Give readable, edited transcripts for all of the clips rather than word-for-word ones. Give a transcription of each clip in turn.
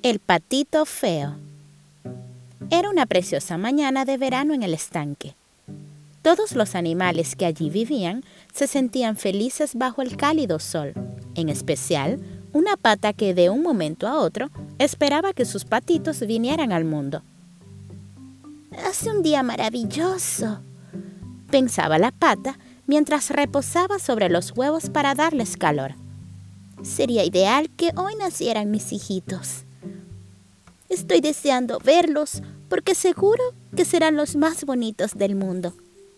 El patito feo. Era una preciosa mañana de verano en el estanque. Todos los animales que allí vivían se sentían felices bajo el cálido sol, en especial una pata que de un momento a otro esperaba que sus patitos vinieran al mundo. «Hace un día maravilloso», pensaba la pata mientras reposaba sobre los huevos para darles calor. «Sería ideal que hoy nacieran mis hijitos. Estoy deseando verlos porque seguro que serán los más bonitos del mundo».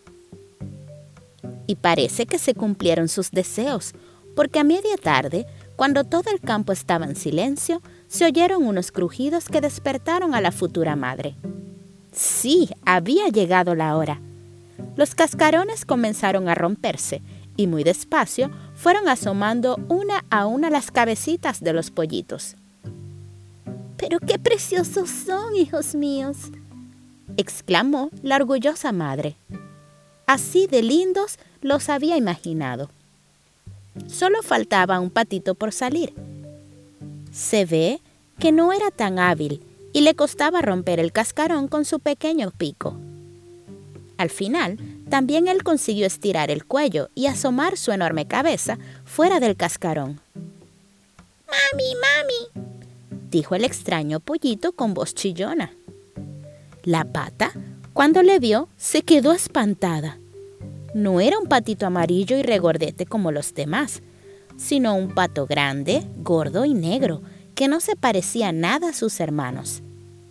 Y parece que se cumplieron sus deseos, porque a media tarde, cuando todo el campo estaba en silencio, se oyeron unos crujidos que despertaron a la futura madre. Sí, había llegado la hora. Los cascarones comenzaron a romperse y muy despacio fueron asomando una a una las cabecitas de los pollitos. «¡Pero qué preciosos son, hijos míos!», exclamó la orgullosa madre. Así de lindos los había imaginado. Solo faltaba un patito por salir. Se ve que no era tan hábil y le costaba romper el cascarón con su pequeño pico. Al final, también él consiguió estirar el cuello y asomar su enorme cabeza fuera del cascarón. «¡Mami, mami!», dijo el extraño pollito con voz chillona. La pata, cuando le vio, se quedó espantada. No era un patito amarillo y regordete como los demás, sino un pato grande, gordo y negro, que no se parecía nada a sus hermanos.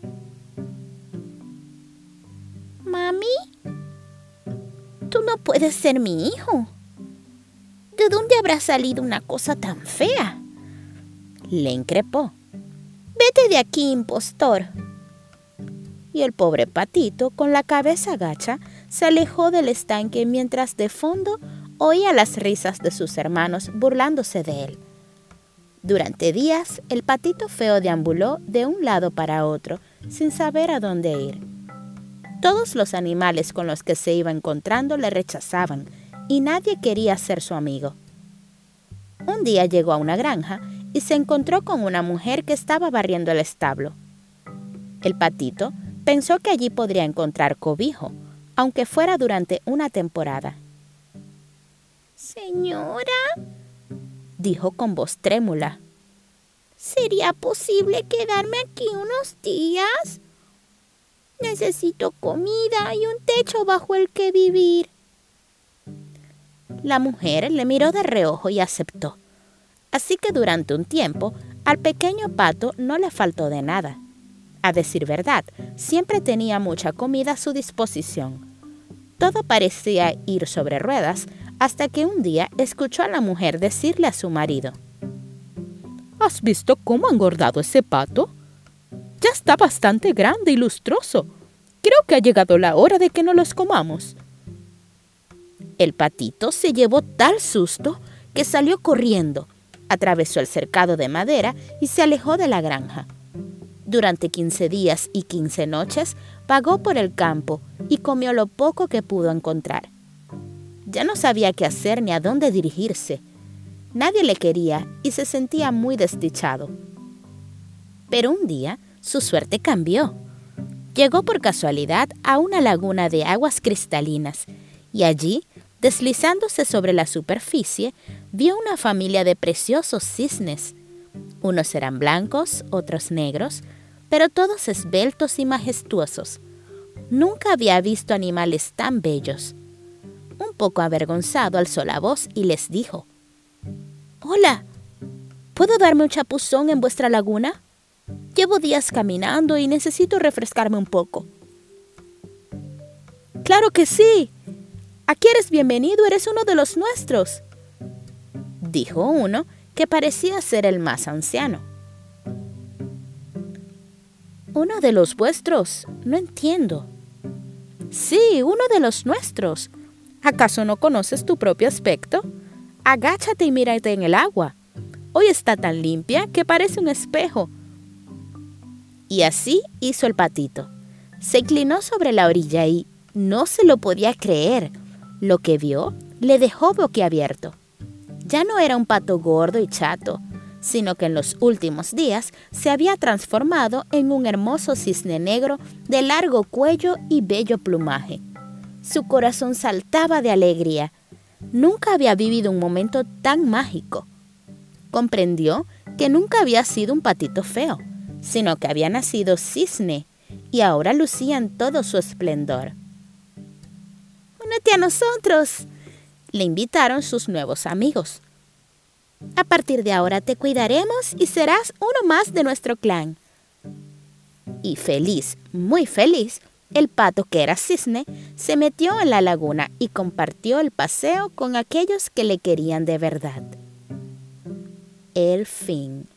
«Mami, tú no puedes ser mi hijo. ¿De dónde habrá salido una cosa tan fea?», le increpó. «Vete de aquí, impostor». Y el pobre patito, con la cabeza gacha, se alejó del estanque mientras de fondo oía las risas de sus hermanos burlándose de él. Durante días, el patito feo deambuló de un lado para otro, sin saber a dónde ir. Todos los animales con los que se iba encontrando le rechazaban y nadie quería ser su amigo. Un día llegó a una granja y se encontró con una mujer que estaba barriendo el establo. El patito pensó que allí podría encontrar cobijo, aunque fuera durante una temporada. «Señora», dijo con voz trémula, «¿sería posible quedarme aquí unos días? Necesito comida y un techo bajo el que vivir». La mujer le miró de reojo y aceptó. Así que durante un tiempo, al pequeño pato no le faltó de nada. A decir verdad, siempre tenía mucha comida a su disposición. Todo parecía ir sobre ruedas hasta que un día escuchó a la mujer decirle a su marido: «¿Has visto cómo ha engordado ese pato? Ya está bastante grande y lustroso. Creo que ha llegado la hora de que nos los comamos». El patito se llevó tal susto que salió corriendo, atravesó el cercado de madera y se alejó de la granja. Durante 15 días y 15 noches vagó por el campo y comió lo poco que pudo encontrar. Ya no sabía qué hacer ni a dónde dirigirse. Nadie le quería y se sentía muy desdichado. Pero un día su suerte cambió. Llegó por casualidad a una laguna de aguas cristalinas y allí, deslizándose sobre la superficie, vio una familia de preciosos cisnes. Unos eran blancos, otros negros, pero todos esbeltos y majestuosos. Nunca había visto animales tan bellos. Un poco avergonzado alzó la voz y les dijo: «Hola, ¿puedo darme un chapuzón en vuestra laguna? Llevo días caminando y necesito refrescarme un poco». «Claro que sí. Aquí eres bienvenido, eres uno de los nuestros», dijo uno que parecía ser el más anciano. «¿Uno de los vuestros? No entiendo». «Sí, uno de los nuestros. ¿Acaso no conoces tu propio aspecto? Agáchate y mírate en el agua. Hoy está tan limpia que parece un espejo». Y así hizo el patito. Se inclinó sobre la orilla y no se lo podía creer. Lo que vio le dejó boquiabierto. Ya no era un pato gordo y chato, sino que en los últimos días se había transformado en un hermoso cisne negro de largo cuello y bello plumaje. Su corazón saltaba de alegría. Nunca había vivido un momento tan mágico. Comprendió que nunca había sido un patito feo, sino que había nacido cisne y ahora lucía en todo su esplendor. «¡Únete a nosotros!», le invitaron sus nuevos amigos. «A partir de ahora te cuidaremos y serás uno más de nuestro clan». Y feliz, muy feliz, el pato que era cisne se metió en la laguna y compartió el paseo con aquellos que le querían de verdad. El fin.